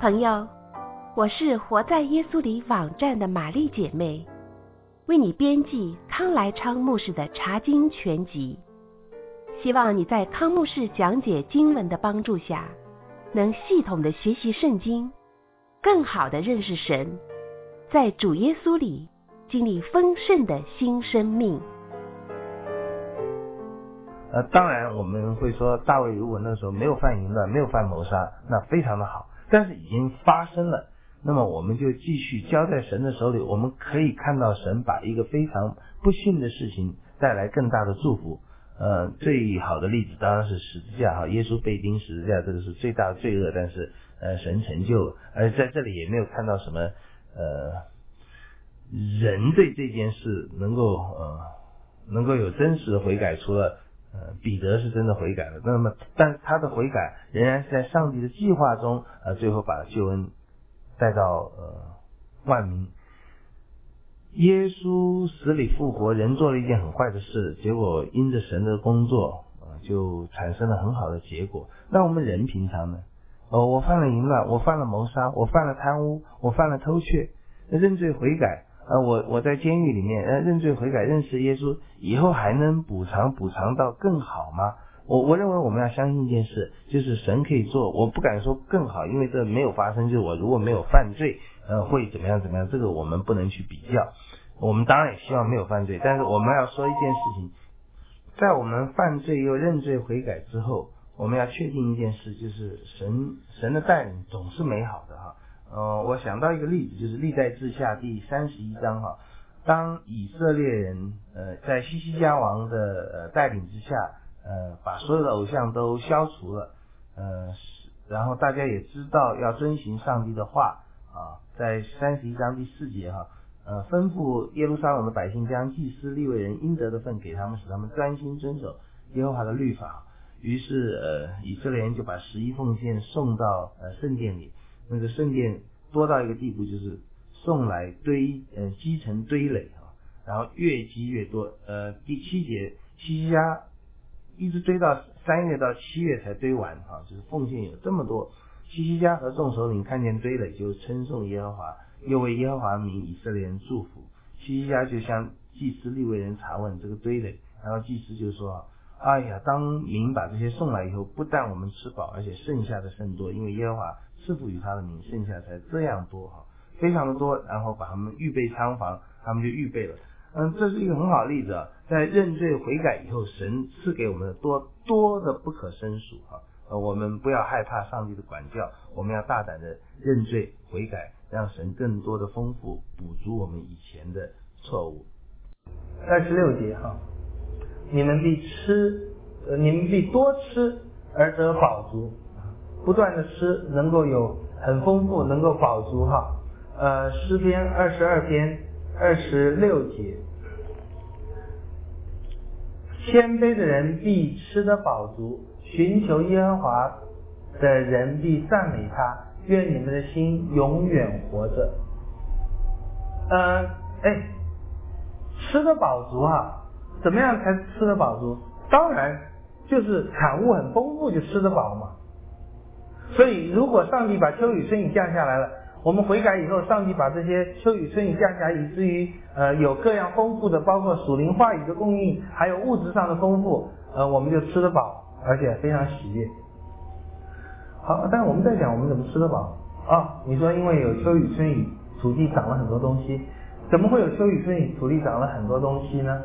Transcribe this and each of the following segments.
朋友，我是活在耶稣里网站的玛丽姐妹，为你编辑康来昌牧师的查经全集。希望你在康牧师讲解经文的帮助下，能系统的学习圣经，更好的认识神，在主耶稣里经历丰盛的新生命。 当然我们会说，大卫如果那时候没有犯淫乱，没有犯谋杀，那非常的好，但是已经发生了，那么我们就继续交在神的手里。我们可以看到神把一个非常不幸的事情带来更大的祝福。最好的例子当然是十字架哈，耶稣被钉十字架，这个是最大的罪恶，但是神成就了，而在这里也没有看到什么人对这件事能够有真实的悔改，除了彼得是真的悔改了，那么但是他的悔改仍然是在上帝的计划中，最后把救恩带到万民。耶稣死里复活，人做了一件很坏的事，结果因着神的工作就产生了很好的结果。那我们人平常呢？我犯了淫乱，我犯了谋杀，我犯了贪污，我犯了偷窃，认罪悔改，我在监狱里面认罪悔改，认识耶稣，以后还能补偿到更好吗？我认为我们要相信一件事，就是神可以做，我不敢说更好，因为这没有发生，就是我如果没有犯罪会怎么样，这个我们不能去比较。我们当然也希望没有犯罪，但是我们要说一件事情，在我们犯罪又认罪悔改之后，我们要确定一件事，就是神的带领总是美好的哈。我想到一个例子，就是历代志下第31章哈，当以色列人在西西家王的带领之下把所有的偶像都消除了，然后大家也知道要遵行上帝的话在31章第4节哈，吩咐耶路撒冷的百姓将祭司利未人应得的份给他们，使他们专心遵守耶和华的律法。于是以色列人就把11奉献送到圣殿里，那个圣殿多到一个地步，就是送来积成堆垒然后越积越多。第7节，西西家一直堆到3月到7月才堆完就是奉献有这么多。西西家和众首领看见堆垒，就称颂耶和华，又为耶和华名以色列人祝福。西西家就向祭司利未人查问这个堆垒，然后祭司就说，哎呀，当民把这些送来以后，不但我们吃饱，而且剩下的甚多，因为耶和华赐福于他的民，剩下才这样多非常的多。然后把他们预备仓房，他们就预备了。这是一个很好的例子在认罪悔改以后，神赐给我们的多的不可胜数我们不要害怕上帝的管教，我们要大胆的认罪悔改，让神更多的丰富补足我们以前的错误。 26节你们必多吃而得饱足，不断的吃能够有很丰富，能够饱足诗篇22篇26节，谦卑的人必吃得饱足，寻求耶和华的人必赞美他，愿你们的心永远活着。吃得饱足怎么样才吃得饱足？当然就是产物很丰富就吃得饱嘛。所以如果上帝把秋雨春雨降下来了，我们悔改以后，上帝把这些秋雨春雨降下来，以至于有各样丰富的，包括属灵话语的供应，还有物质上的丰富，我们就吃得饱，而且非常喜悦。好，但是我们在讲我们怎么吃得饱你说因为有秋雨春雨，土地长了很多东西，怎么会有秋雨春雨，土地长了很多东西呢？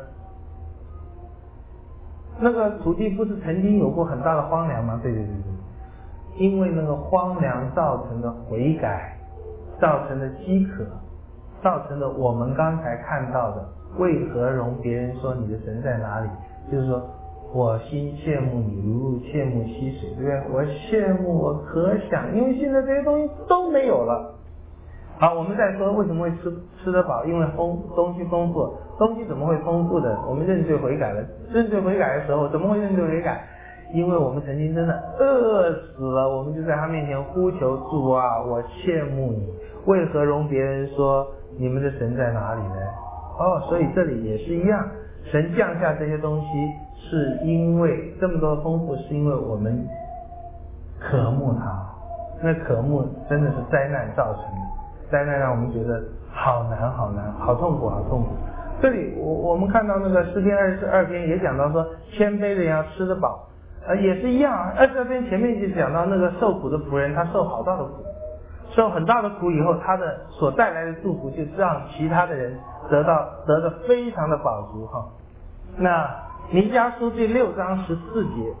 那个土地不是曾经有过很大的荒凉吗？对，因为那个荒凉造成的悔改，造成的饥渴，造成的我们刚才看到的为何容别人说你的神在哪里，就是说我心羡慕你如羡慕溪水，对不对？我羡慕我可想，因为现在这些东西都没有了。好，我们再说为什么会吃得饱，因为东西丰富。东西怎么会丰富的？我们认罪悔改了，认罪悔改的时候怎么会认罪悔改？因为我们曾经真的饿死了，我们就在他面前呼求主啊，我羡慕你，为何容别人说你们的神在哪里呢？所以这里也是一样，神降下这些东西是因为这么多丰富，是因为我们渴慕他， 那渴慕真的是灾难造成的，灾难让我们觉得好难好难，好痛苦好痛苦。这里我们看到那个诗篇22篇也讲到说，谦卑的人要吃得饱，也是一样。22篇前面就讲到那个受苦的仆人，他受好大的苦，受很大的苦以后，他的所带来的祝福就让其他的人得的非常的饱足哈。那弥迦书第6章14节，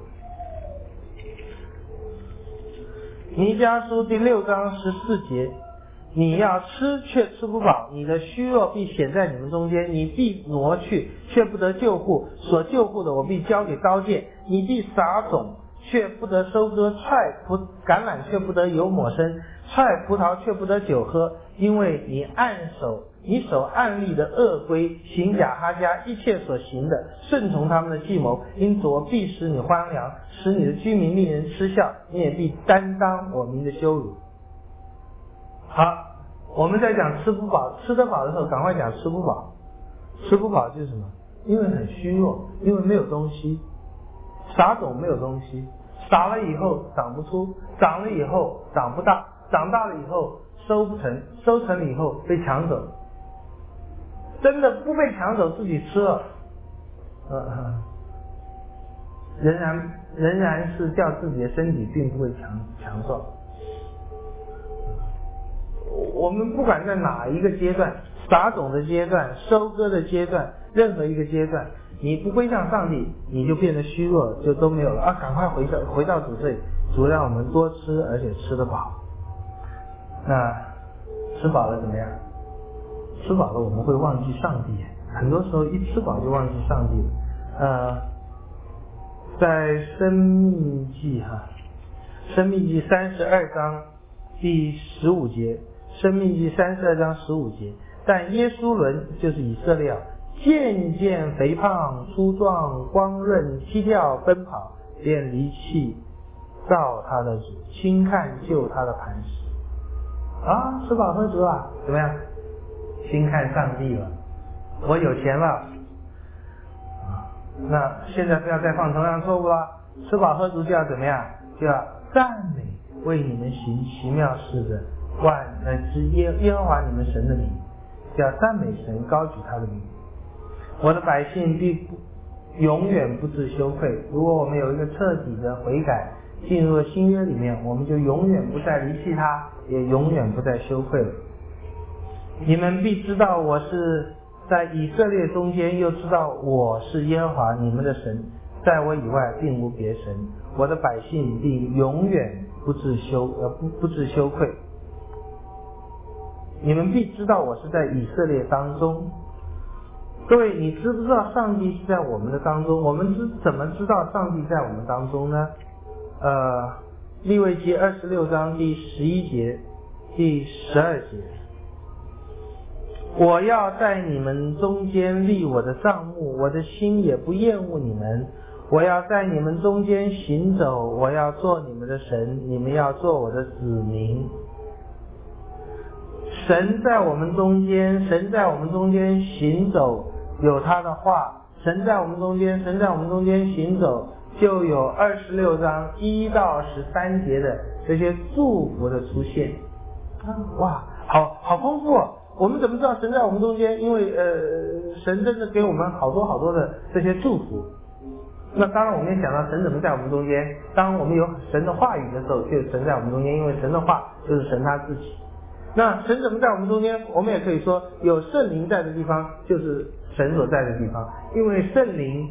弥迦书第6章14节，你要吃却吃不饱，你的虚弱必显在你们中间，你必挪去却不得救护，所救护的我必交给刀剑，你必撒种却不得收割，橄榄却不得油抹身，踹葡萄却不得酒喝，因为你手暗立的恶规，行亚哈家一切所行的，顺从他们的计谋，因此我必使你荒凉，使你的居民令人嗤笑，你也必担当我民的羞辱。好，我们在讲吃不饱吃得饱的时候，赶快讲吃不饱。吃不饱就是什么？因为很虚弱，因为没有东西，撒种没有东西，撒了以后长不出，长了以后长不大，长大了以后收不成，收成了以后被抢走。真的不被抢走，自己吃了，仍然是叫自己的身体并不会强壮。我们不管在哪一个阶段，撒种的阶段，收割的阶段，任何一个阶段，你不归向上帝，你就变得虚弱，就都没有了啊！赶快回到主这里，主让我们多吃，而且吃得饱。那吃饱了怎么样？吃饱了我们会忘记上帝，很多时候一吃饱就忘记上帝了。在申命记32章第15节，申命记32章15节，但耶书伦就是以色列渐渐肥胖粗壮，光润踢跳奔跑，便离弃造他的主，轻看救他的磐石。啊，吃饱喝足了，怎么样？轻看上帝了，我有钱了。那现在不要再犯同样错误了，吃饱喝足就要怎么样？就要赞美为你们行奇妙事的之耶和华你们神的名，就要赞美神，高举他的名。我的百姓必永远不致羞愧。如果我们有一个彻底的悔改，进入了新约里面，我们就永远不再离弃他，也永远不再羞愧了。你们必知道我是在以色列中间，又知道我是耶和华你们的神，在我以外并无别神。我的百姓必永远不致羞愧。你们必知道我是在以色列当中。各位，你知不知道上帝是在我们的当中？我们怎么知道上帝在我们当中呢？利未记26章第11节、第12节。我要在你们中间立我的帐幕，我的心也不厌恶你们。我要在你们中间行走，我要做你们的神，你们要做我的子民。神在我们中间行走，有他的话。神在我们中间行走，就有26章1到13节的这些祝福的出现。哇，好丰富哦！我们怎么知道神在我们中间？因为神真的给我们好多的这些祝福。那当然我们也想到神怎么在我们中间，当我们有神的话语的时候，就神在我们中间，因为神的话就是神他自己。那神怎么在我们中间？我们也可以说有圣灵在的地方就是神所在的地方，因为圣灵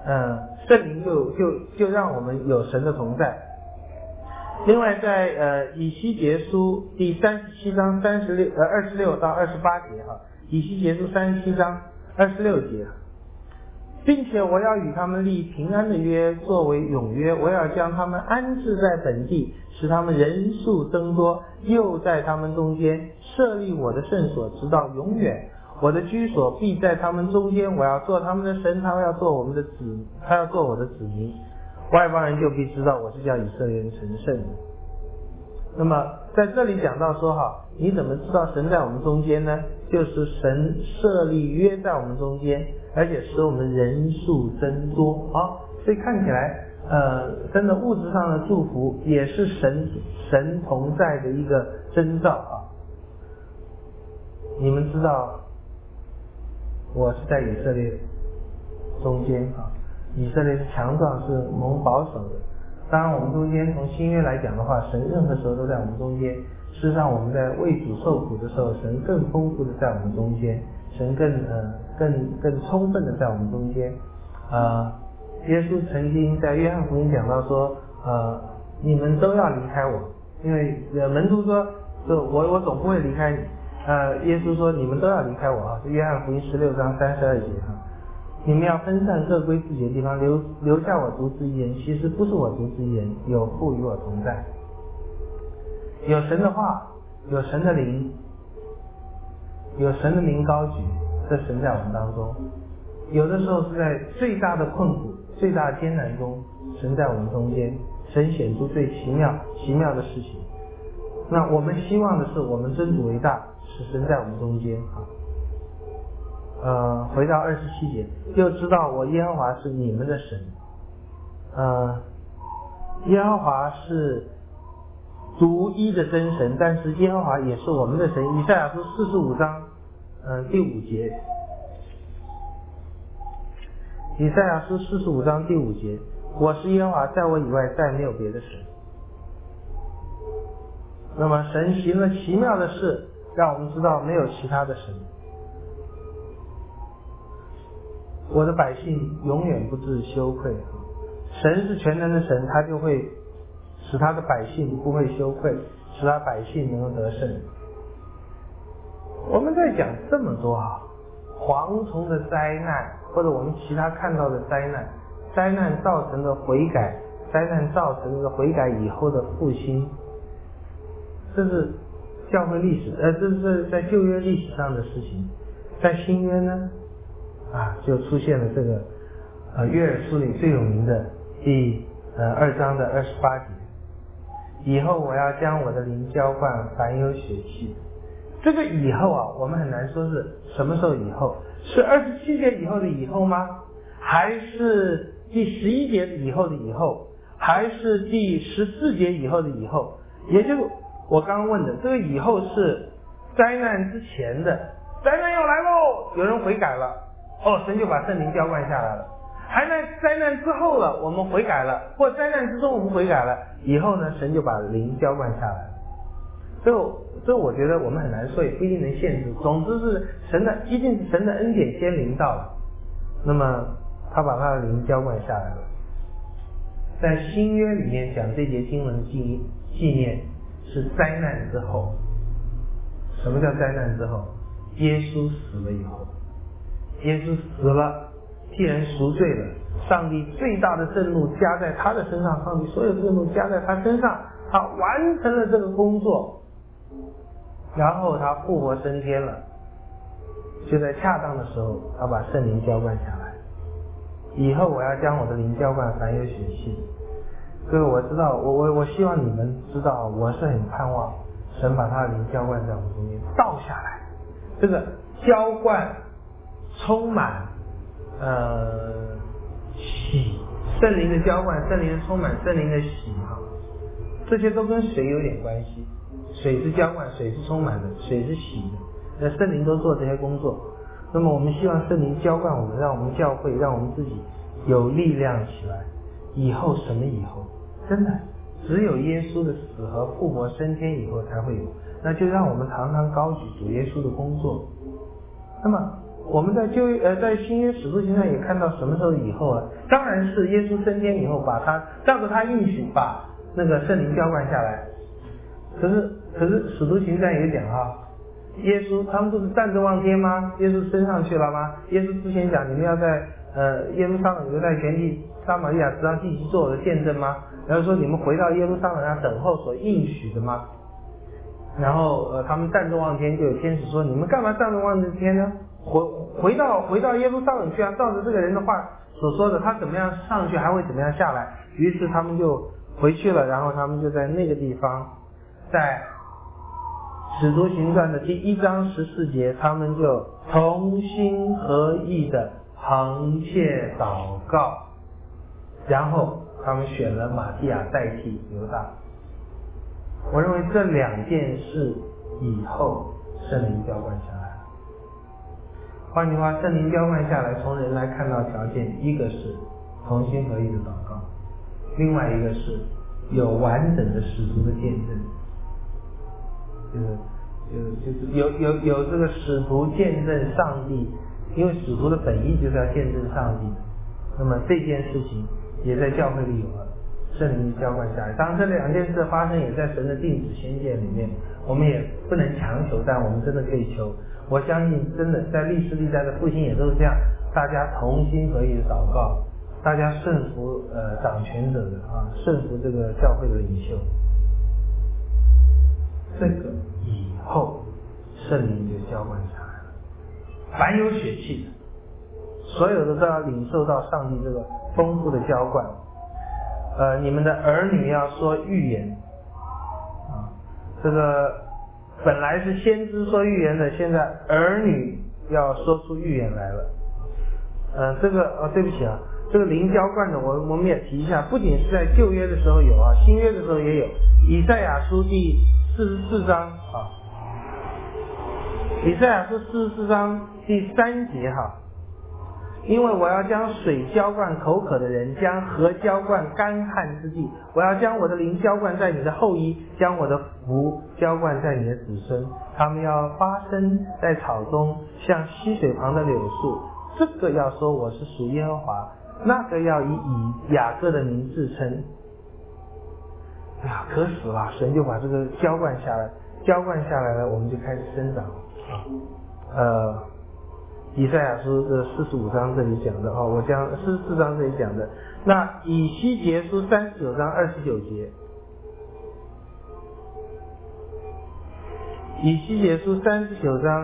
就让我们有神的同在。另外在以西结书第37章26到28节以西结书37章26节，并且我要与他们立平安的约，作为永约，我要将他们安置在本地，使他们人数增多，又在他们中间设立我的圣所，直到永远。我的居所必在他们中间，我要做他们的神，他要做我的子民。外邦人就必知道我是叫以色列人成圣的。那么在这里讲到说你怎么知道神在我们中间呢？就是神设立约在我们中间，而且使我们人数增多所以看起来真的物质上的祝福也是神同在的一个征兆啊。你们知道我是在以色列中间啊，以色列是强壮，是蒙保守的。当然我们中间从新约来讲的话，神任何时候都在我们中间。事实上我们在为主受苦的时候，神更丰富的在我们中间，神更充分的在我们中间。耶稣曾经在约翰福音讲到说，你们都要离开我，因为门徒说我总不会离开你。耶稣说你们都要离开我啊，是约翰福音16章32节啊。你们要分散各归自己的地方，留下我独自一人。其实不是我独自一人，有父与我同在。有神的话，有神的灵，有神的名高举，这神在我们当中。有的时候是在最大的困苦、最大的艰难中，神在我们中间，神显出最奇妙的事情。那我们希望的是，我们真主为大，是神在我们中间啊。回到27节，又知道我耶和华是你们的神。耶和华是独一的真神，但是耶和华也是我们的神。以赛亚书45章第5节，以赛亚书45章第5节，我是耶和华，在我以外再没有别的神。那么神行了奇妙的事，让我们知道没有其他的神。我的百姓永远不致羞愧。神是全能的神，他就会使他的百姓不会羞愧，使他百姓能够得胜。我们在讲这么多蝗虫的灾难，或者我们其他看到的灾难造成的悔改，灾难造成的悔改以后的复兴，这是教会历史，这是在旧约历史上的事情。在新约呢就出现了这个约珥书里最有名的第2章的28节，以后我要将我的灵浇灌凡有血气。这个以后我们很难说是什么时候以后，是27节以后的以后吗？还是第11节以后的以后？还是第14节以后的以后？也就是我刚刚问的，这个以后是灾难之前的，灾难要来喽，有人悔改了，神就把圣灵浇灌下来了。还在灾难之后了，我们悔改了，或灾难之中我们悔改了，以后呢，神就把灵浇灌下来了。这我觉得我们很难说，也不一定能限制。总之是一定是神的恩典先临到了，那么他把他的灵浇灌下来了。在新约里面讲这节经文的纪念是灾难之后。什么叫灾难之后？耶稣死了以后，耶稣死了，替人赎罪了，上帝最大的震怒加在他的身上，上帝所有的震怒加在他身上，他完成了这个工作，然后他复活升天了，就在恰当的时候他把圣灵浇灌下来。以后我要将我的灵浇灌凡有血气。各位，我知道我希望你们知道，我是很盼望神把他的灵浇灌在我们中间倒下来。这个浇灌充满喜，圣灵的浇灌，圣灵的充满，圣灵的喜这些都跟水有点关系。水是浇灌，水是充满的，水是喜的，那圣灵都做这些工作。那么我们希望圣灵浇灌我们，让我们教会，让我们自己有力量起来。以后什么以后？真的只有耶稣的死和复活升天以后才会有。那就让我们常常高举主耶稣的工作。那么我们在新约使徒行传也看到什么时候以后啊？当然是耶稣升天以后，把他照着他应许把那个圣灵浇灌下来。可是使徒行传也讲耶稣他们不是站着望天吗？耶稣升上去了吗？耶稣之前讲你们要在耶路撒冷犹太全地撒玛利亚直到地极做我的见证吗？然后说你们回到耶路撒冷要等候所应许的吗？然后他们站着望天，就有天使说你们干嘛站着望着天呢？回到耶路撒冷去啊！照着这个人的话所说的，他怎么样上去还会怎么样下来。于是他们就回去了，然后他们就在那个地方，在使徒行传的第1章14节，他们就同心合意的恒切祷告，然后他们选了马提亚代替犹大。我认为这2件事以后圣灵浇灌下来。换句话，圣灵浇灌下来，从人来看到条件，一个是同心合意的祷告，另外一个是有完整的使徒的见证，就是有这个使徒见证上帝，因为使徒的本意就是要见证上帝的。那么这件事情也在教会里有了圣灵浇灌下来。当然这2件事发生也在神的定旨先见里面，我们也不能强求，但我们真的可以求。我相信真的在历史历代的复兴也都是这样，大家同心合意的祷告，大家顺服掌权者的顺服这个教会的领袖，这个以后圣灵就浇灌下来了。凡有血气的，所有的都要领受到上帝这个丰富的浇灌。你们的儿女要说预言这个本来是先知说预言的，现在儿女要说出预言来了。对不起这个灵浇灌的我们也提一下，不仅是在旧约的时候有新约的时候也有。以赛亚书第44章以赛亚书44章第3节因为我要将水浇灌口渴的人，将河浇灌干旱之地。我要将我的灵浇灌在你的后裔，将我的福浇灌在你的子孙。他们要发生在草中，像溪水旁的柳树。这个要说我是属耶和华，那个要以雅各的名自称。渴死了，神就把这个浇灌下来，浇灌下来了，我们就开始生长。以赛亚书的45章这里讲的我将44章这里讲的。那以西结书39章29节，以西结书39章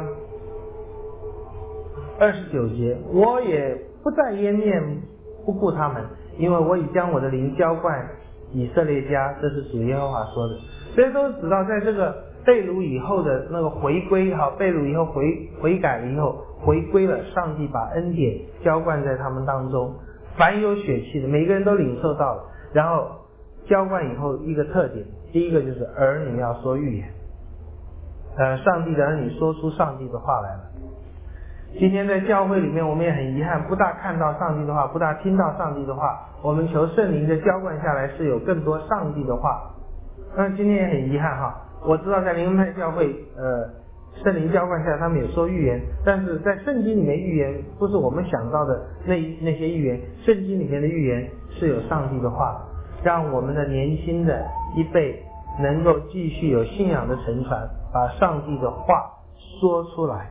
29节，我也不再湮灭不顾他们，因为我已将我的灵浇灌以色列家，这是主耶和华说的。所以都知道在这个被掳以后的那个回归被掳以后悔改了以后回归了，上帝把恩典浇灌在他们当中，凡有血气的每个人都领受到了。然后浇灌以后一个特点，第一个就是儿女要说预言，上帝的儿女说出上帝的话来了。今天在教会里面我们也很遗憾，不大看到上帝的话，不大听到上帝的话。我们求圣灵的浇灌下来是有更多上帝的话。今天也很遗憾我知道在灵恩派教会圣灵浇灌下来他们也说预言，但是在圣经里面预言不是我们想到的那些预言，圣经里面的预言是有上帝的话，让我们的年轻的一辈能够继续有信仰的承传，把上帝的话说出来。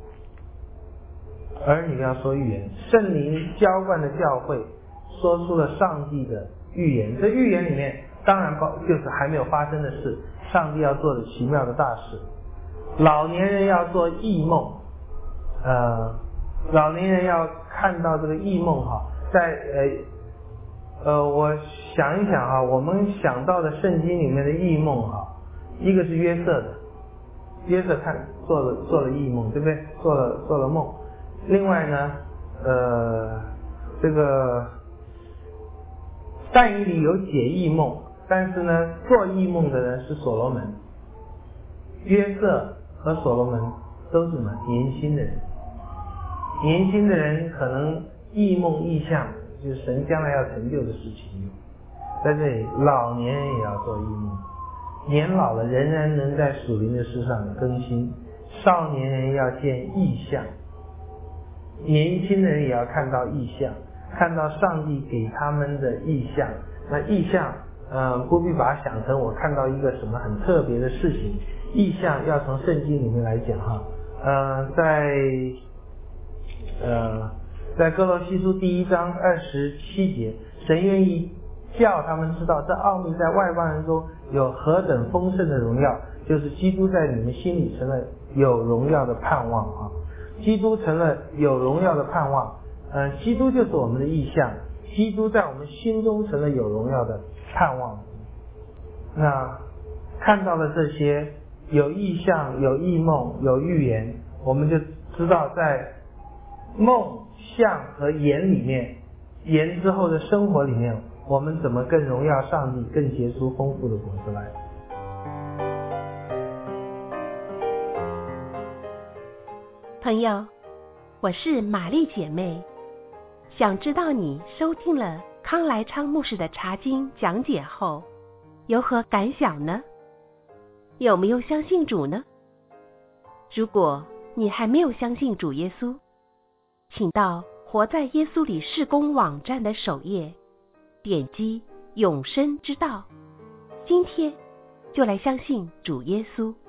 儿女要说预言，圣灵浇灌的教会说出了上帝的预言。这预言里面当然就是还没有发生的事，上帝要做的奇妙的大事。老年人要做异梦，老年人要看到这个异梦在我想一想我们想到的圣经里面的异梦一个是约瑟的，约瑟做了异梦，对不对？做了梦。另外呢这个但以理有解异梦，但是呢做异梦的人是所罗门。约瑟和所罗门都是什么？年轻的人。年轻的人可能异梦异象，就是神将来要成就的事情。在这里老年人也要做异梦，年老了仍然能在属灵的事上更新。少年人要见异象，年轻的人也要看到异象，看到上帝给他们的异象。那异象不必把它想成我看到一个什么很特别的事情，异象要从圣经里面来讲在哥罗西书第1章27节，神愿意叫他们知道这奥秘在外邦人中有何等丰盛的荣耀，就是基督在你们心里成了有荣耀的盼望基督成了有荣耀的盼望，基督就是我们的意象，基督在我们心中成了有荣耀的盼望。那看到了这些，有意象，有异梦，有预言，我们就知道在梦、象和言里面，言之后的生活里面， 我们怎么更荣耀上帝，更结出丰富的果子来？ 朋友，我是玛丽姐妹，想知道你收听了康来昌牧师的查经讲解后有何感想呢？有没有相信主呢？如果你还没有相信主耶稣，请到活在耶稣里事工网站的首页，点击永生之道，今天就来相信主耶稣。